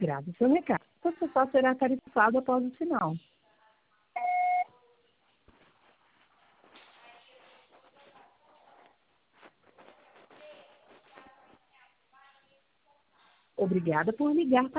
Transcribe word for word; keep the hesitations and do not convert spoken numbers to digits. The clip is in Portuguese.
Grave seu recado. Você só será tarifado após o sinal. Obrigada por ligar para